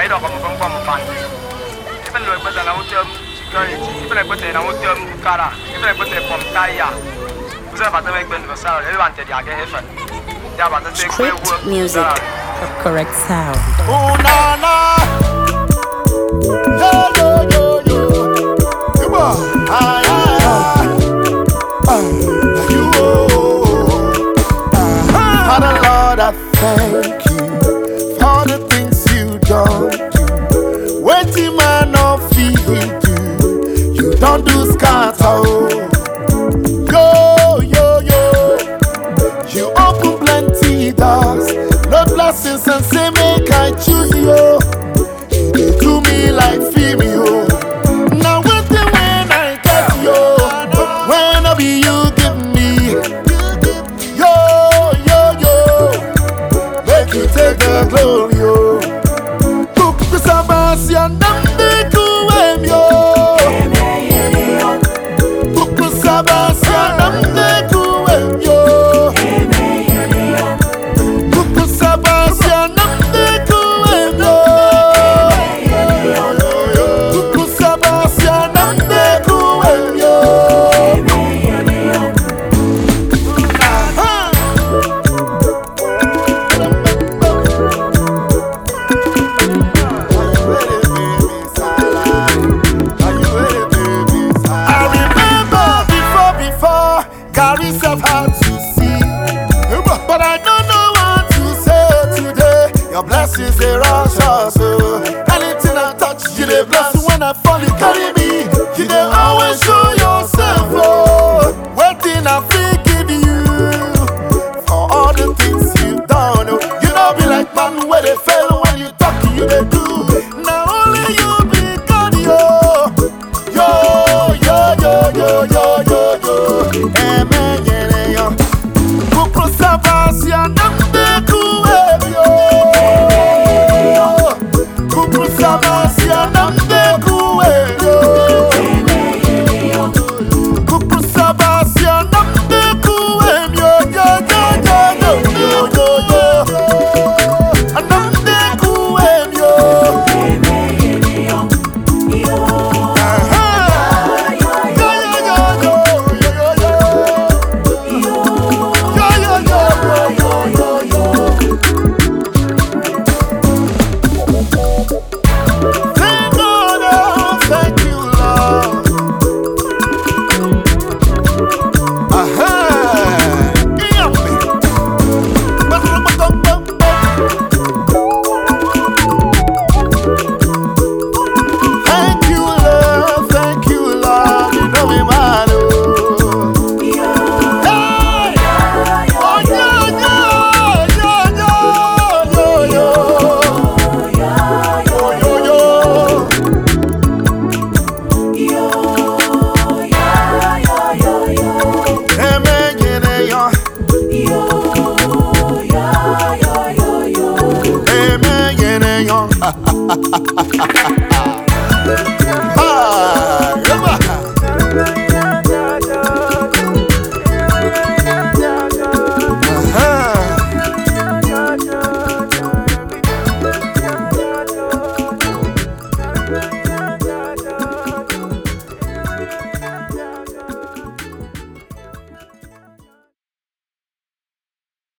mấy đó còn một phần cái lối bây giờ là một chấm cái này có thể là một chấm cara cái này có thể phòng tay à bây giờ bạn tôi bên vào sao để bạn chạy cái phần ya bạn tôi Script music for correct sound. Oh na na, yo yo yo yo, come on, you. Father Lord, I thank you for the things you don't do. Waiting man no feed you don't do scatter. Yo yo yo, you open plenty doors, Lord blessings and say make I choose you. You do me like female. Now waiting when I get you, when I be you give me. Yo yo yo, make you take the glory yo. Cook the Sebastian namde kuem yo. Cook the Sebastian namde kuem yo. Cook the Sebastian namde kuem yo. Cook the Sebastian namde kuem yo. I remember before Gary self had to see, but I don't know what to say today. Your blessings they rush us, anything I touch, you they bless. When I fall, you carry me. You they always show yourself, oh. Waiting I forgive you for all the things you've done. Oh. You know be like man where they fail when you talk, you they do. Now only you be God, yo. Yo, yo, yo, yo, yo, yo, yo. Amen, yeah, yo. Kukru Sebastian namde kuem yo. Kukru Sebastian namde kuem yo. Kukru Sebastian namde kuem yo, yo, yo, yo, yo, yo, yo. Namde kuem yo. Thank you, Lord. Thank you, Lord. Thank you, Lord. You know me, man. Hey! Oh, yo, yo, yo, yo, yo, yo. Amen, yeah, yeah. Amen, yeah, yeah.